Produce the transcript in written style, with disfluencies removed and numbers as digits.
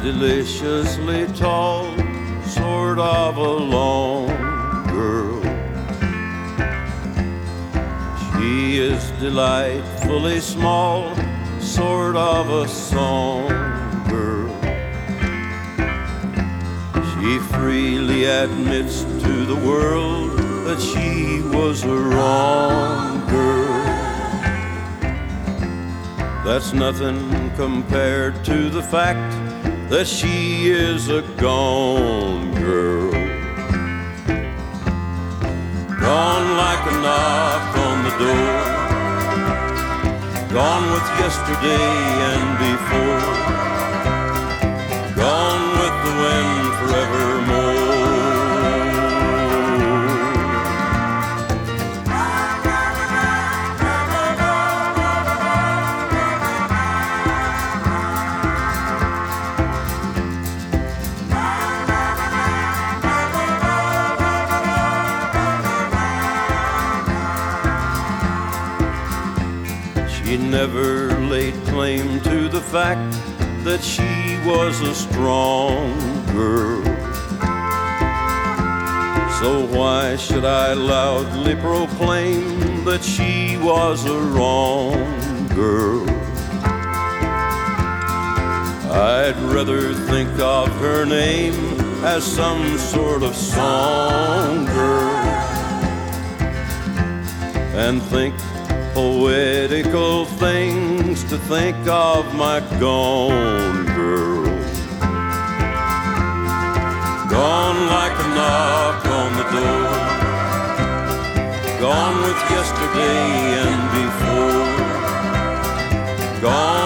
deliciously tall, sort of a long girl. She is delightfully small, sort of a song girl. She freely admits to the world that she was a wrong girl. That's nothing compared to the fact that she is a gone girl. Gone like a knock on the door, gone with yesterday and before, gone with the wind forevermore. She never laid claim to the fact that she was a strong girl. So why should I loudly proclaim that she was a wrong girl? I'd rather think of her name as some sort of song girl, and think poetical things to think of my gone girl. Gone like a knock on the door, gone with yesterday and before, gone